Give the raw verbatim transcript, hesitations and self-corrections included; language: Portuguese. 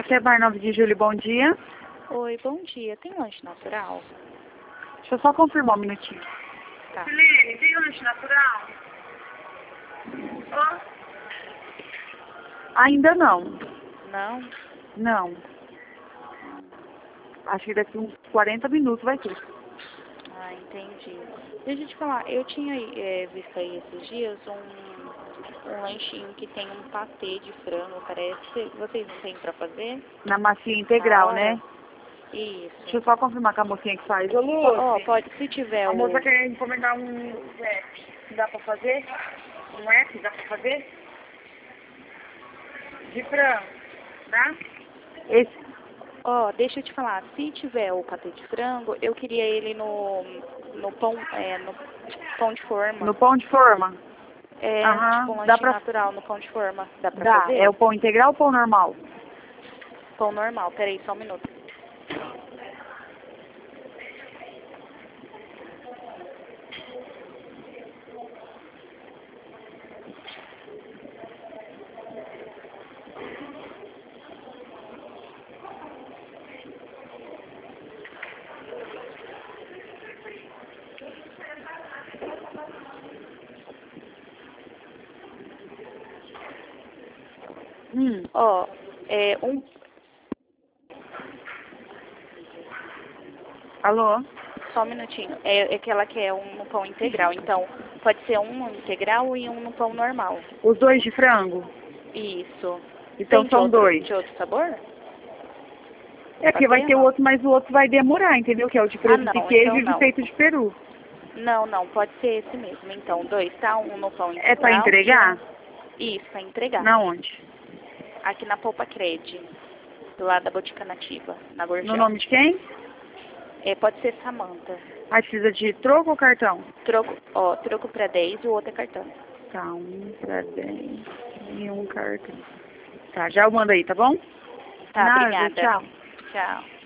Aqui é Bar nove de Julho, bom dia. Oi, bom dia. Tem lanche natural? Deixa eu só confirmar um minutinho. Tá. Silene, tem lanche natural? Ó. Ainda não. Não? Não. Acho que daqui uns quarenta minutos vai ter. Ah, entendi. Deixa eu te falar, eu tinha é, visto aí esses dias um, um lanchinho que tem um patê de frango, parece. Vocês não têm pra fazer? Na massinha integral, Na hora? né? Isso. Deixa eu só confirmar com a mocinha que faz. Ô, Lu, Ó, pode, se tiver a o... moça quer encomendar um app. Dá pra fazer? Um app, dá pra fazer? De frango, tá? Esse, Ó, deixa eu te falar, se tiver o patê de frango, eu queria ele no, no pão, é, no pão de forma. no pão de forma? É, Aham, tipo um dá lanchinho pra- natural no pão de forma. Dá pra Dá. fazer? É o pão integral ou pão normal? Pão normal. Peraí, só um minuto. Hum. Ó, é um... Alô? Só um minutinho. É, é que ela quer um no pão integral. Então, pode ser um no integral e um no pão normal. Os dois de frango? Isso. Então Tem de são outro, dois. de outro sabor? É que vai Patê, ter o não? outro, mas o outro vai demorar, entendeu? Que é o de Ah, presunto e não. queijo Então e o de não. peito de peru. Não, não. Pode ser esse mesmo. Então, dois, tá? Um no pão integral. É pra entregar? E um... Isso, pra entregar. Na onde? Aqui na Polpa Cred. Do lado da Botica Nativa, na Gorjão. No nome de quem? É, pode ser Samanta. Aí precisa de troco ou cartão? Troco, ó, troco pra dez e o outro é cartão. Tá, um pra dez e um cartão. Tá, já eu mando aí, tá bom? Tá, Nada, obrigada. tchau. Tchau.